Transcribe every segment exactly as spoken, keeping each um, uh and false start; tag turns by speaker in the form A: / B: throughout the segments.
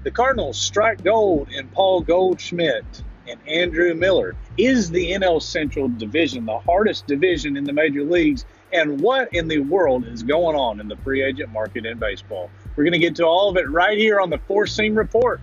A: The Cardinals strike gold in Paul Goldschmidt and Andrew Miller. Is the N L Central Division the hardest division in the major leagues? And what in the world is going on in the free agent market in baseball? We're going to get to all of it right here on the Four Seam Report.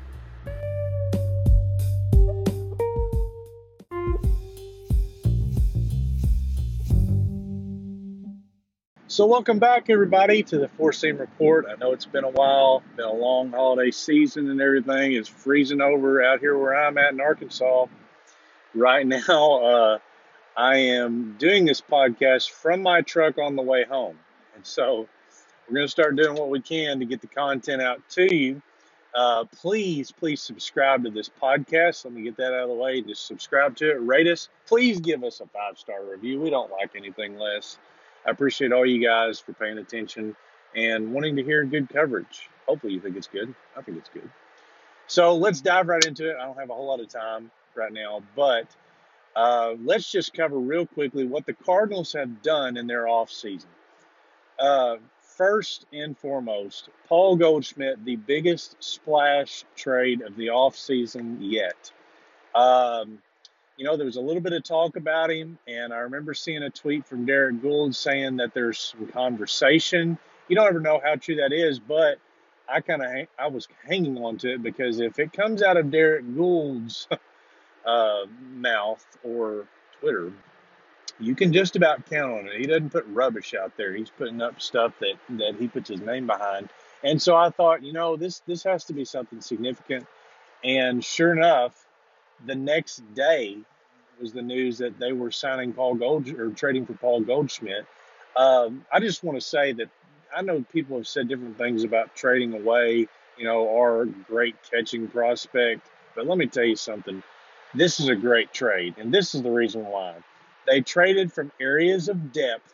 A: So welcome back, everybody, to the Four Seam Report. I know it's been a while, been a long holiday season and everything. It's freezing over out here where I'm at in Arkansas. Right now, uh, I am doing this podcast from my truck on the way home. And so we're going to start doing what we can to get the content out to you. Uh, please, please subscribe to this podcast. Let me get that out of the way. Just subscribe to it, rate us. Please give us a five-star review. We don't like anything less. I appreciate all you guys for paying attention and wanting to hear good coverage. Hopefully you think it's good. I think it's good. So let's dive right into it. I don't have a whole lot of time right now, but uh, let's just cover real quickly what the Cardinals have done in their offseason. Uh, first and foremost, Paul Goldschmidt, the biggest splash trade of the offseason yet. Um, You know, there was a little bit of talk about him, and I remember seeing a tweet from Derek Gould saying that there's some conversation. You don't ever know how true that is, but I kind of I was hanging on to it because if it comes out of Derek Gould's uh, mouth or Twitter, you can just about count on it. He doesn't put rubbish out there. He's putting up stuff that, that he puts his name behind. And so I thought, you know, this this has to be something significant. And sure enough, the next day was the news that they were signing Paul Gold or trading for Paul Goldschmidt. Um, I just want to say that I know people have said different things about trading away, you know, our great catching prospect. But let me tell you something. This is a great trade, and this is the reason why. They traded from areas of depth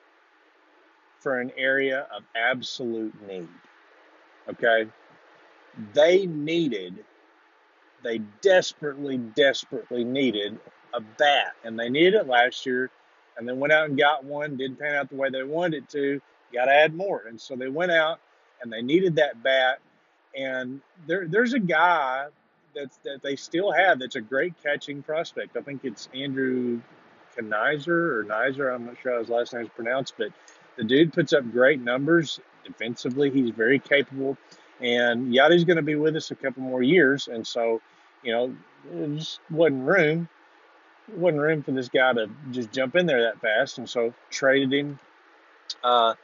A: for an area of absolute need. Okay? They needed They desperately, desperately needed a bat, and they needed it last year, and they went out and got one. Didn't pan out the way they wanted it to. Got to add more, and so they went out and they needed that bat. And there, there's a guy that's that they still have that's a great catching prospect. I think it's Andrew Knizer or Nizer. I'm not sure how his last name is pronounced, but the dude puts up great numbers defensively. He's very capable, and Yadi's going to be with us a couple more years, and so. You know, there just wasn't room, wasn't room for this guy to just jump in there that fast, and so traded him. Uh,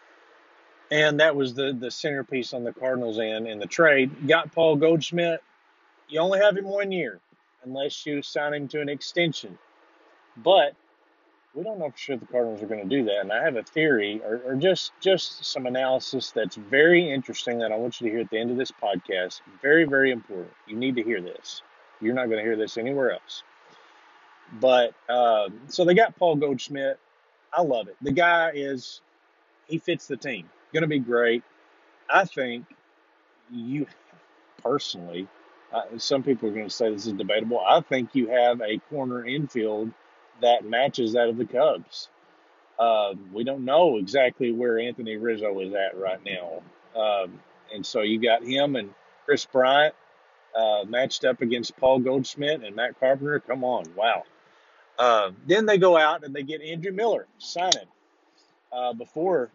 A: and that was the the centerpiece on the Cardinals' end in the trade. Got Paul Goldschmidt. You only have him one year, unless you sign him to an extension. But we don't know for sure the Cardinals are going to do that. And I have a theory, or, or just just some analysis that's very interesting that I want you to hear at the end of this podcast. Very, very important. You need to hear this. You're not going to hear this anywhere else. But uh, so they got Paul Goldschmidt. I love it. The guy is, he fits the team. Going to be great. I think you personally, uh, some people are going to say this is debatable. I think you have a corner infield that matches that of the Cubs. Uh, we don't know exactly where Anthony Rizzo is at right now. Um, and so you got him and Chris Bryant uh, matched up against Paul Goldschmidt and Matt Carpenter. Come on, wow. Uh, then they go out and they get Andrew Miller signing uh, before,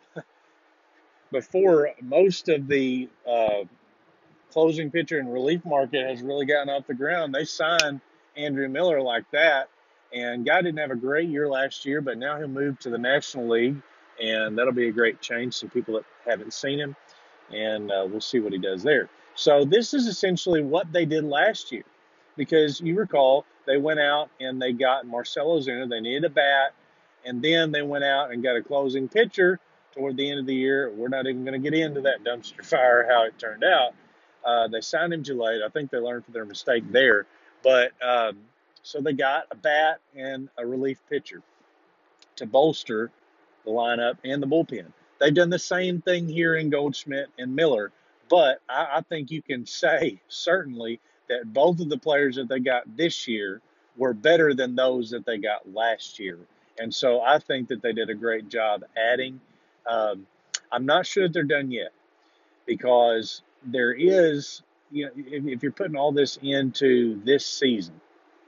A: before most of the uh, closing pitcher and relief market has really gotten off the ground. They signed Andrew Miller like that. And guy didn't have a great year last year, but now he'll move to the National League, and that'll be a great change. Some people that haven't seen him, and uh, we'll see what he does there. So this is essentially what they did last year, because you recall they went out and they got Marcell Ozuna. They needed a bat, and then they went out and got a closing pitcher toward the end of the year. We're not even going to get into that dumpster fire, how it turned out. Uh, they signed him too late. I think they learned from their mistake there, but um, – so they got a bat and a relief pitcher to bolster the lineup and the bullpen. They've done the same thing here in Goldschmidt and Miller, but I, I think you can say certainly that both of the players that they got this year were better than those that they got last year. And so I think that they did a great job adding. Um, I'm not sure that they're done yet because there is, you know, if, if you're putting all this into this season,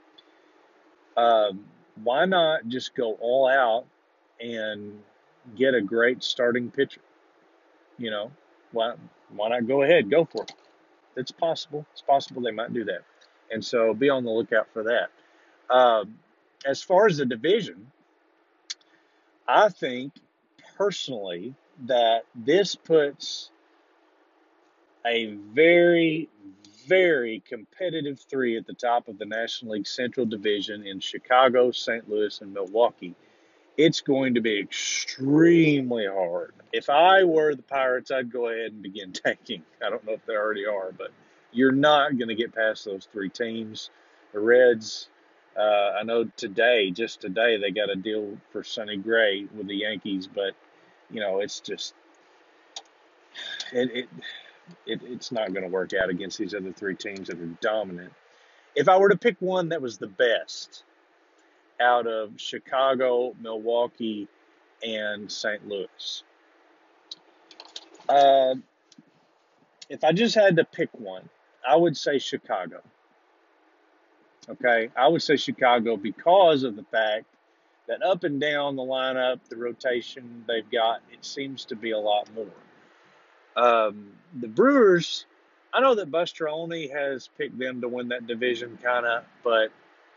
A: um, why not just go all out and get a great starting pitcher? You know, why why not go ahead, go for it? It's possible. It's possible they might do that, and so be on the lookout for that. Um, as far as the division, I think personally that this puts a very, very competitive three at the top of the National League Central Division in Chicago, Saint Louis, and Milwaukee. It's going to be extremely hard. If I were the Pirates, I'd go ahead and begin tanking. I don't know if they already are, but you're not going to get past those three teams. The Reds, uh, I know today, just today, they got a deal for Sonny Gray with the Yankees, but, you know, it's just, it, it, it it's not going to work out against these other three teams that are dominant. If I were to pick one that was the best out of Chicago, Milwaukee, and Saint Louis, uh, if I just had to pick one, I would say Chicago. Okay, I would say Chicago because of the fact that up and down the lineup, the rotation they've got, it seems to be a lot more. Um, the Brewers, I know that Buster Olney has picked them to win that division, kind of, but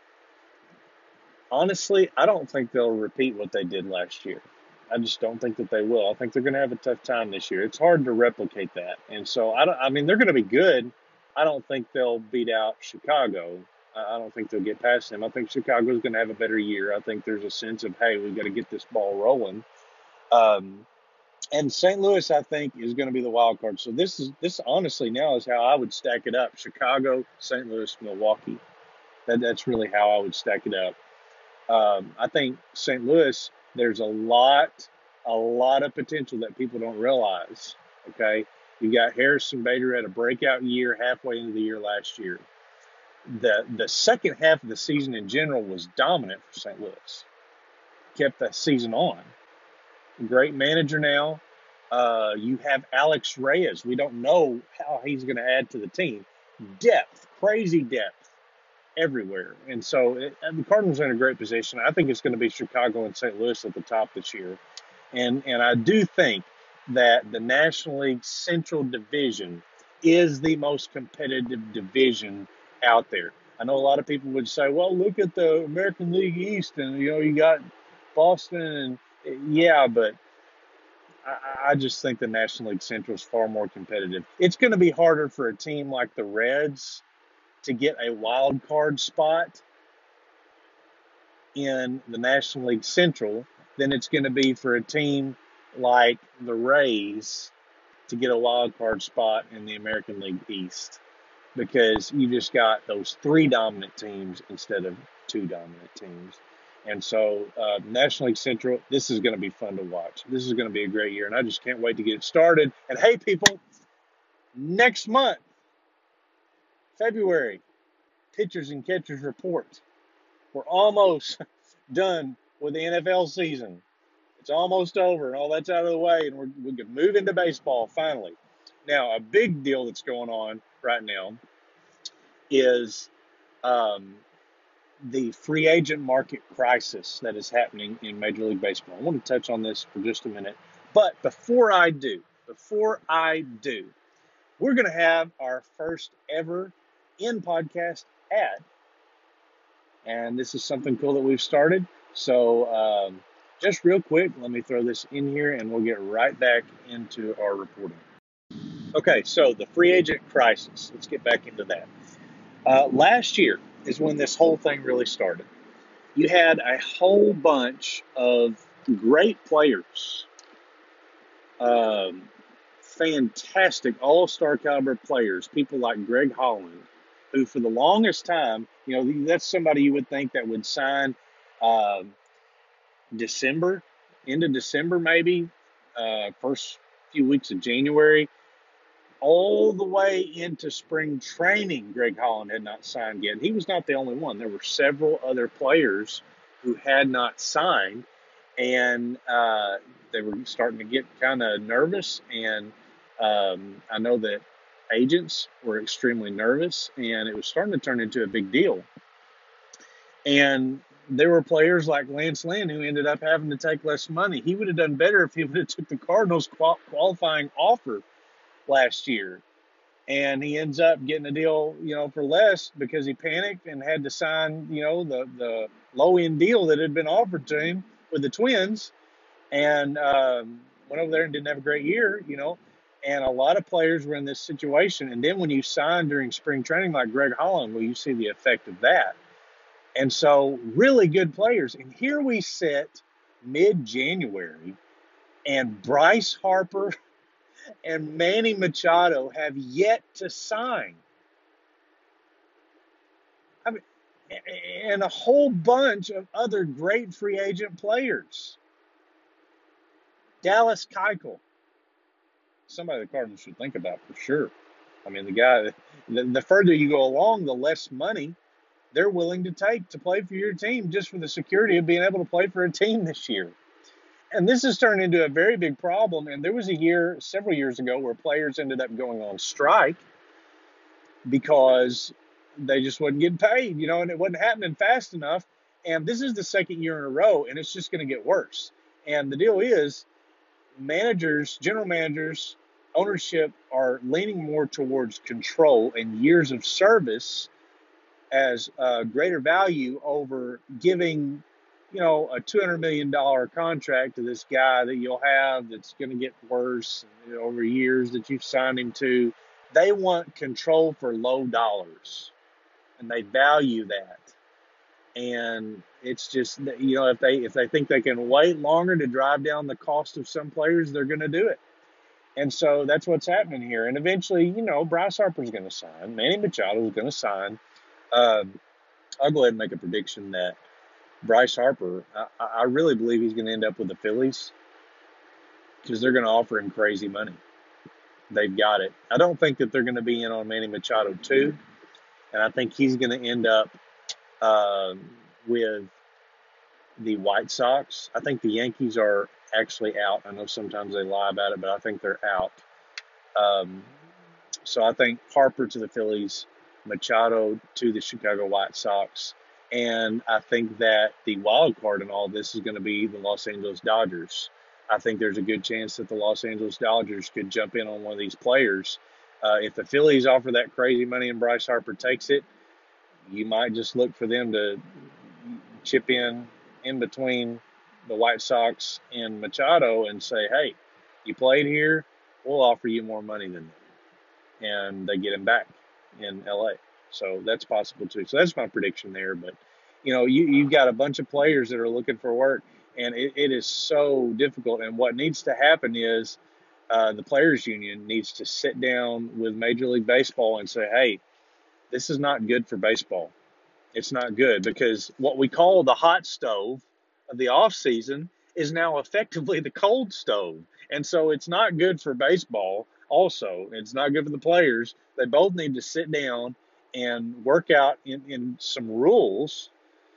A: honestly, I don't think they'll repeat what they did last year. I just don't think that they will. I think they're going to have a tough time this year. It's hard to replicate that, and so I don't. I mean, they're going to be good. I don't think they'll beat out Chicago. I don't think they'll get past them. I think Chicago's going to have a better year. I think there's a sense of, hey, we've got to get this ball rolling. Um, and Saint Louis, I think, is going to be the wild card. So this is this honestly now is how I would stack it up: Chicago, Saint Louis, Milwaukee. That that's really how I would stack it up. Um, I think Saint Louis, there's a lot, a lot of potential that people don't realize. Okay, you got Harrison Bader had a breakout year halfway into the year last year. The the second half of the season in general was dominant for Saint Louis. Kept that season on. Great manager now. Uh, you have Alex Reyes. We don't know how he's going to add to the team. Depth, crazy depth everywhere. And so it, and the Cardinals are in a great position. I think it's going to be Chicago and Saint Louis at the top this year. And and I do think that the National League Central Division is the most competitive division out there. I know a lot of people would say, well, look at the American League East, and, you know, you got Boston, and yeah, but I, I just think the National League Central is far more competitive. It's going to be harder for a team like the Reds to get a wild card spot in the National League Central than it's going to be for a team like the Rays to get a wild card spot in the American League East, because you just got those three dominant teams instead of two dominant teams. And so uh, National League Central, this is going to be fun to watch. This is going to be a great year, and I just can't wait to get it started. And hey, people, next month, February, pitchers and catchers report. We're almost done with the N F L season. It's almost over, and all that's out of the way, and we're, we can move into baseball finally. Now, a big deal that's going on right now is um, the free agent market crisis that is happening in Major League Baseball. I want to touch on this for just a minute. But before I do, before I do, we're going to have our first ever in-podcast ad. And this is something cool that we've started. So um, just real quick, let me throw this in here, and we'll get right back into our reporting. Okay, so the free agent crisis. Let's get back into that. Uh, last year is when this whole thing really started. You had a whole bunch of great players, um, fantastic all-star caliber players, people like Greg Holland, who for the longest time, you know, that's somebody you would think that would sign uh, December, into December maybe, uh, first few weeks of January, all the way into spring training. Greg Holland had not signed yet. He was not the only one. There were several other players who had not signed, and uh, they were starting to get kind of nervous. And um, I know that agents were extremely nervous, and it was starting to turn into a big deal. And there were players like Lance Lynn who ended up having to take less money. He would have done better if he would have took the Cardinals qual- qualifying offer last year. And he ends up getting a deal, you know, for less because he panicked and had to sign, you know, the, the low end deal that had been offered to him with the Twins, and um, went over there and didn't have a great year, you know. And a lot of players were in this situation. And then when you sign during spring training like Greg Holland, well, you see the effect of that. And so, really good players. And here we sit mid-January, and Bryce Harper and Manny Machado have yet to sign. I mean, and a whole bunch of other great free agent players. Dallas Keuchel, somebody the Cardinals should think about for sure. I mean, the guy, the, the further you go along, the less money they're willing to take to play for your team just for the security of being able to play for a team this year. And this has turned into a very big problem. And there was a year, several years ago, where players ended up going on strike because they just wasn't getting paid, you know, and it wasn't happening fast enough. And this is the second year in a row, and it's just going to get worse. And the deal is, managers, general managers, ownership are leaning more towards control and years of service as a greater value over giving, you know, a two hundred million dollars contract to this guy that you'll have that's going to get worse, you know, over years that you've signed him to. They want control for low dollars, and they value that. And it's just, you know, if they if they think they can wait longer to drive down the cost of some players, they're going to do it. And so that's what's happening here. And eventually, you know, Bryce Harper's going to sign. Manny Machado is going to sign. Um, I'll go ahead and make a prediction that Bryce Harper, I, I really believe he's going to end up with the Phillies because they're going to offer him crazy money. They've got it. I don't think that they're going to be in on Manny Machado too, and I think he's going to end up uh, with the White Sox. I think the Yankees are actually out. I know sometimes they lie about it, but I think they're out. Um, so I think Harper to the Phillies, Machado to the Chicago White Sox, and I think that the wild card in all this is going to be the Los Angeles Dodgers. I think there's a good chance that the Los Angeles Dodgers could jump in on one of these players. Uh, if the Phillies offer that crazy money and Bryce Harper takes it, you might just look for them to chip in in between the White Sox and Machado and say, hey, you played here, we'll offer you more money than them. And they get him back in L A. So that's possible too. So that's my prediction there. But, you know, you, you've got a bunch of players that are looking for work, and it, it is so difficult. And what needs to happen is uh, the Players Union needs to sit down with Major League Baseball and say, hey, this is not good for baseball. It's not good because what we call the hot stove of the off season is now effectively the cold stove. And so it's not good for baseball. Also, it's not good for the players. They both need to sit down and work out in, in some rules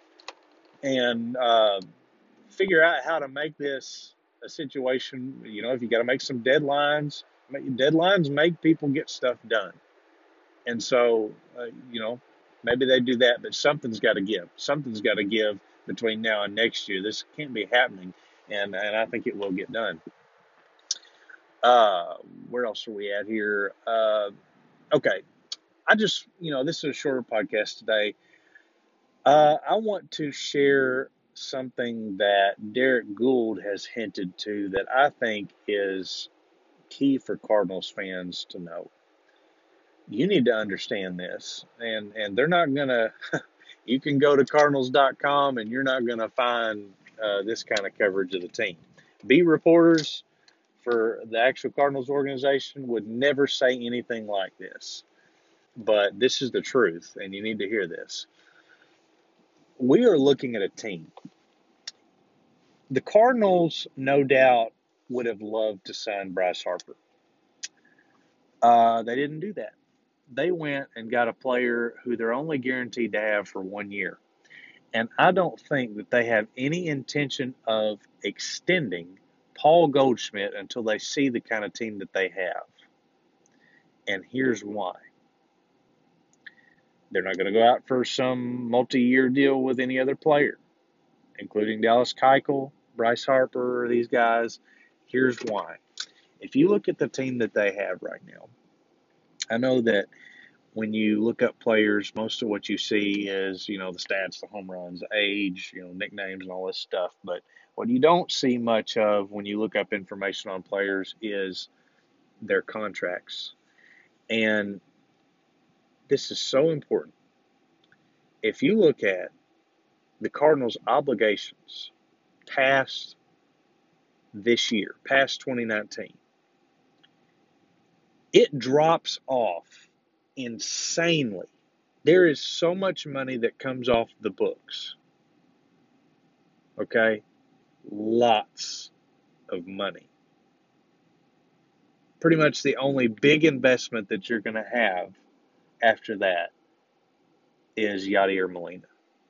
A: and uh, figure out how to make this a situation. You know, if you got to make some deadlines, make, deadlines make people get stuff done. And so, uh, you know, maybe they do that, but something's got to give. Something's got to give between now and next year. This can't be happening, and, and I think it will get done. Uh, where else are we at here? Uh, okay. I just, you know, this is a shorter podcast today. Uh, I want to share something that Derek Gould has hinted to that I think is key for Cardinals fans to know. You need to understand this, and, and they're not going to, you can go to Cardinals dot com and you're not going to find uh, this kind of coverage of the team. Beat reporters for the actual Cardinals organization would never say anything like this. But this is the truth, and you need to hear this. We are looking at a team. The Cardinals, no doubt, would have loved to sign Bryce Harper. Uh, they didn't do that. They went and got a player who they're only guaranteed to have for one year. And I don't think that they have any intention of extending Paul Goldschmidt until they see the kind of team that they have. And here's why. They're not going to go out for some multi-year deal with any other player, including Dallas Keuchel, Bryce Harper, these guys. Here's why. If you look at the team that they have right now, I know that when you look up players, most of what you see is, you know, the stats, the home runs, age, you know, nicknames and all this stuff. But what you don't see much of when you look up information on players is their contracts. And this is so important. If you look at the Cardinals' obligations past this year, past twenty nineteen, it drops off insanely. There is so much money that comes off the books. Okay? Lots of money. Pretty much the only big investment that you're going to have after that is Yadier Molina.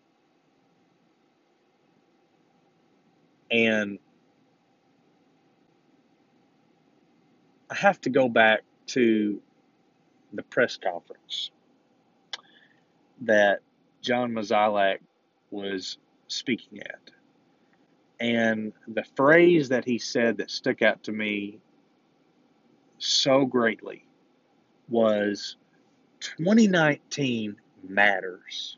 A: And I have to go back to the press conference that John Mozeliak was speaking at. And the phrase that he said that stuck out to me so greatly was twenty nineteen matters.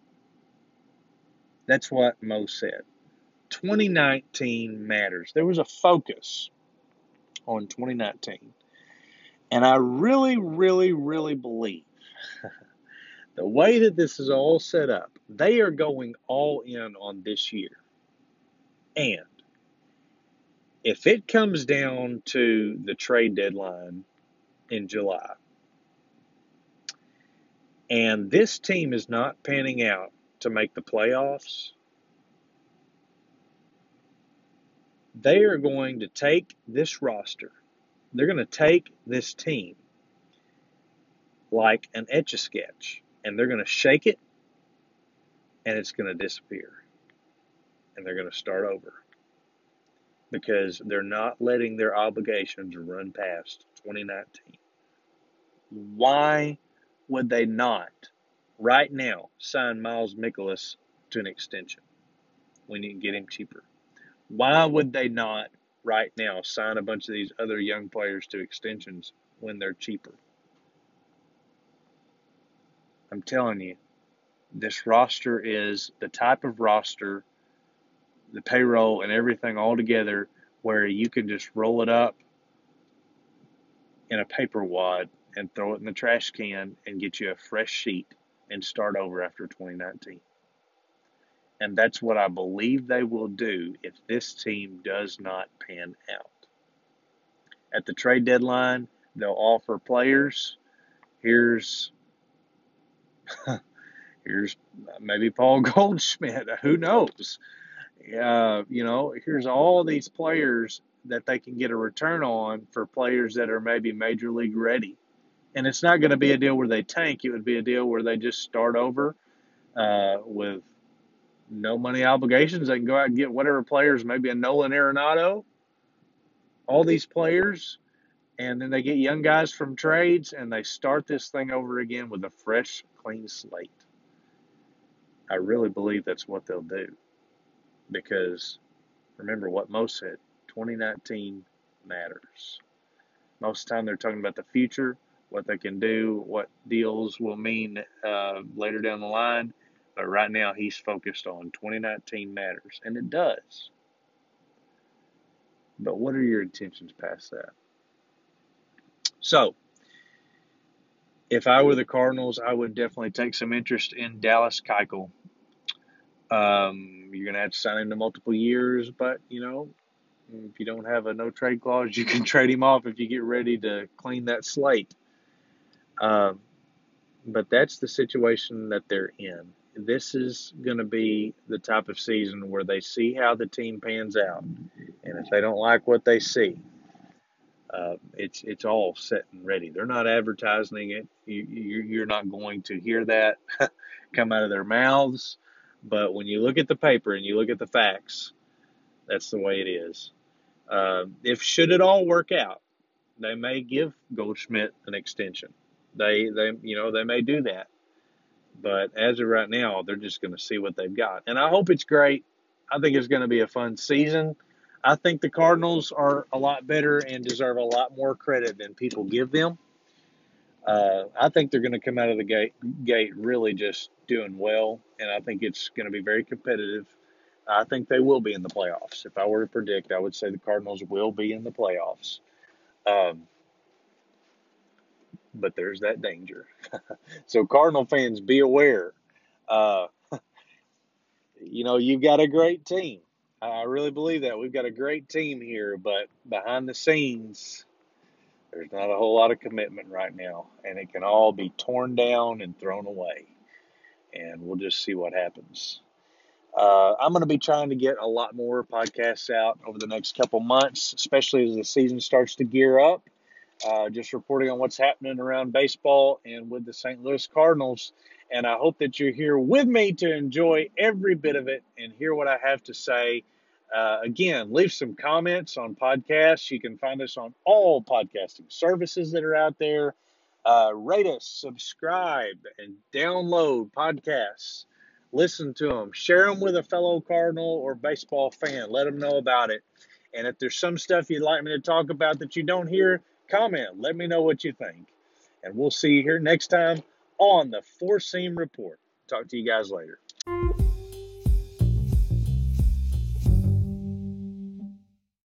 A: That's what Mo said. twenty nineteen matters. There was a focus on twenty nineteen. And I really, really, really believe the way that this is all set up, they are going all in on this year. And if it comes down to the trade deadline in July, and this team is not panning out to make the playoffs, they are going to take this roster, they're going to take this team like an Etch-a-Sketch, and they're going to shake it, and it's going to disappear. And they're going to start over. Because they're not letting their obligations run past twenty nineteen. Why would they not, right now, sign Miles Mikolas to an extension when you can get him cheaper? Why would they not, right now, sign a bunch of these other young players to extensions when they're cheaper? I'm telling you, this roster is the type of roster, the payroll and everything all together, where you can just roll it up in a paper wad and throw it in the trash can and get you a fresh sheet and start over after twenty nineteen. And that's what I believe they will do if this team does not pan out. At the trade deadline, they'll offer players. Here's here's maybe Paul Goldschmidt. Who knows? Uh, you know, here's all these players that they can get a return on for players that are maybe major league ready. And it's not going to be a deal where they tank. It would be a deal where they just start over uh, with no money obligations. They can go out and get whatever players, maybe a Nolan Arenado, all these players, and then they get young guys from trades, and they start this thing over again with a fresh, clean slate. I really believe that's what they'll do. Because remember what Mo said, twenty nineteen matters. Most of the time they're talking about the future, what they can do, what deals will mean uh, later down the line. But right now he's focused on twenty nineteen matters, and it does. But what are your intentions past that? So, if I were the Cardinals, I would definitely take some interest in Dallas Keuchel. Um, you're going to have to sign him to multiple years, but, you know, if you don't have a no-trade clause, you can trade him off if you get ready to clean that slate. Um, but that's the situation that they're in. This is going to be the type of season where they see how the team pans out. And if they don't like what they see, uh, it's it's all set and ready. They're not advertising it. You, you, you're not going to hear that come out of their mouths. But when you look at the paper and you look at the facts, that's the way it is. Uh, if should it all work out, they may give Goldschmidt an extension. they they you know they may do that. But as of right now, they're just going to see what they've got, and I hope it's great. I think it's going to be a fun season. I think the Cardinals are a lot better and deserve a lot more credit than people give them. Uh, I think they're going to come out of the gate, gate really just doing well, and I think it's going to be very competitive. I think they will be in the playoffs. If I were to predict, I would say the Cardinals will be in the playoffs. Um, but there's that danger. So, Cardinal fans, be aware. Uh, you know, you've got a great team. I really believe that. We've got a great team here, but behind the scenes, there's not a whole lot of commitment right now, and it can all be torn down and thrown away. And we'll just see what happens. Uh, I'm going to be trying to get a lot more podcasts out over the next couple months, especially as the season starts to gear up. Uh, just reporting on what's happening around baseball and with the Saint Louis Cardinals. And I hope that you're here with me to enjoy every bit of it and hear what I have to say. Uh, again, leave some comments on podcasts. You can find us on all podcasting services that are out there. Uh, rate us, subscribe, and download podcasts. Listen to them. Share them with a fellow Cardinal or baseball fan. Let them know about it. And if there's some stuff you'd like me to talk about that you don't hear, comment. Let me know what you think. And we'll see you here next time on the Four Seam Report. Talk to you guys later.